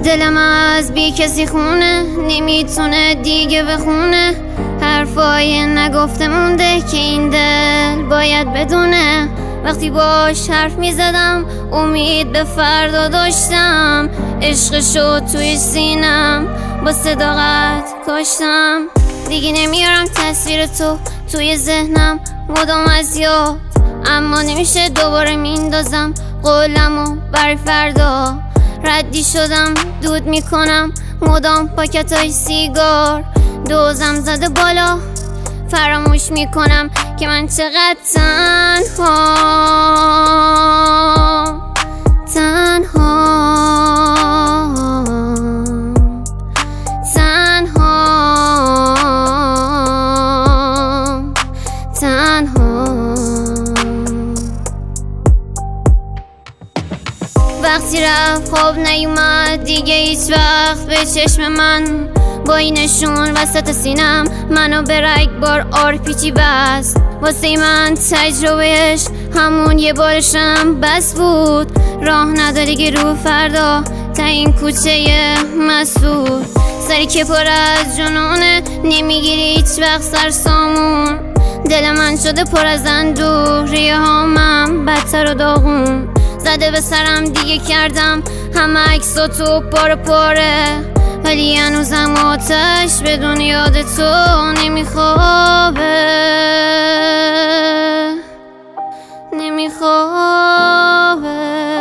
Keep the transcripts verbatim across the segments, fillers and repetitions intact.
دلم از بی کسی خونه، نمیتونه دیگه بخونه حرفای نگفته مونده که این دل باید بدونه. وقتی باش حرف میزدم امید به فردا داشتم، عشق شد توی سینم با صداقت کاشتم. دیگه نمیارم تصویر تو توی ذهنم مدام از یاد، اما نمیشه دوباره میندازم قولمو بر فردا. ردی شدم دود میکنم مدام پاکتای سیگار، دوزم زده بالا فراموش میکنم که من چقدر تنها تنها تنها تنها. وقتی رفت خواب نیومد دیگه هیچ وقت به چشم من، با اینشون وسط سینم منو به رگبار آرپیچی بست. واسه من تجربهش همون یه بارشم بس بود، راه نداری که رو فردا تا این کوچه مسدود. سری که پر از جنونه نمیگیری هیچ وقت سرسامون، دل من شده پر از اندوه، ریه هامم بدتر و داغون. زده به سرم دیگه کردم همه عکسا تو پاره پاره، ولی هنوزم آتش بدون یاد تو نمیخوابه نمیخوابه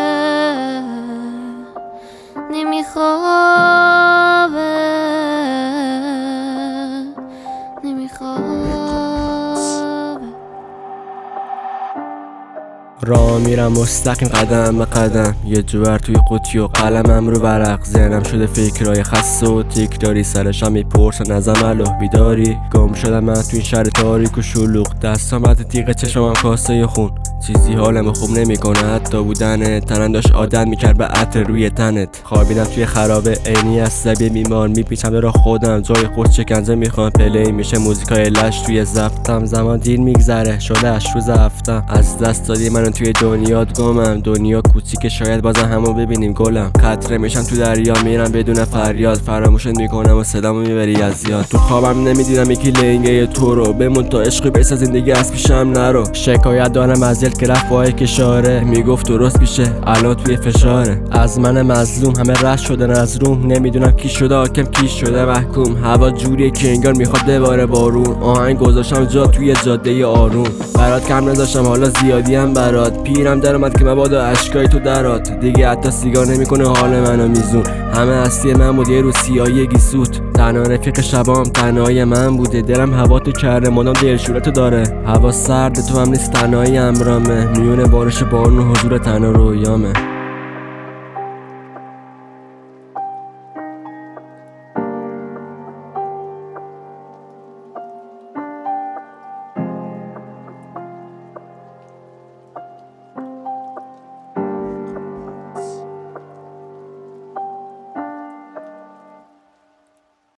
نمیخوابه نمیخوابه. راه میرم مستقیم قدم به قدم، یه جوور توی قوطی و قلمم رو ورق. ذهنم شده فکرای خسته و تکراری، سرشم میپرسن ازم الو بیداری. گم شدم من توی این شهر تاریک و شلوغ، دستام رد تیغ چشمم کاسه خون. چیزی حالمو خوب نمیکنه حتی بودن تنم، داشت عادت میکرد به عطر روی تنت. خوابیدم توی خرابه عینی عصبی بیمار، میپیچم دور خودم جای خود شکنجه میخوام. پلی میشه موزیکای لش توی ضبطم، زمان دیر میگذره شده اش روز هفتم. از دست دادی منو توی دنیات گمم، دنیا کوچیکه شاید بازم همو ببینیم گلم. قطره میشم تو دریا میرم بدون فریاد، فراموشت میکنم و صدامو میبری از یاد. تو خوابم نمیدیدم یکی لنگه تو رو، بمون تا عشقی بس زندگی از پیشم نرو. شکایت دارم از دل که رفت با کشاره، میگفت درست میشه الان توی فشاره. از من مظلوم همه رد شدن از روم، نمیدونم کی شده حاکم کی شده محکوم. هوا جوریه که انگار میخواد بباره بارون، آهنگ گذاشتم جا توی جاده آروم. برات کم نذاشتم حالا زیادی هم برات، پیرم در اومد که مبادا اشکای تو درات. دیگه حتی سیگار نمیکنه حال منو میزون، همه هستی من بود یه رو سیاهی گیسوت. تنها رفیق شبام تنهای من بوده، دلم هوا تو کرده مدام دلشورتو داره. هوا سرد تو هم نیست تنهایی امرامه، میونه بارش بارون و حضور تنها رویامه.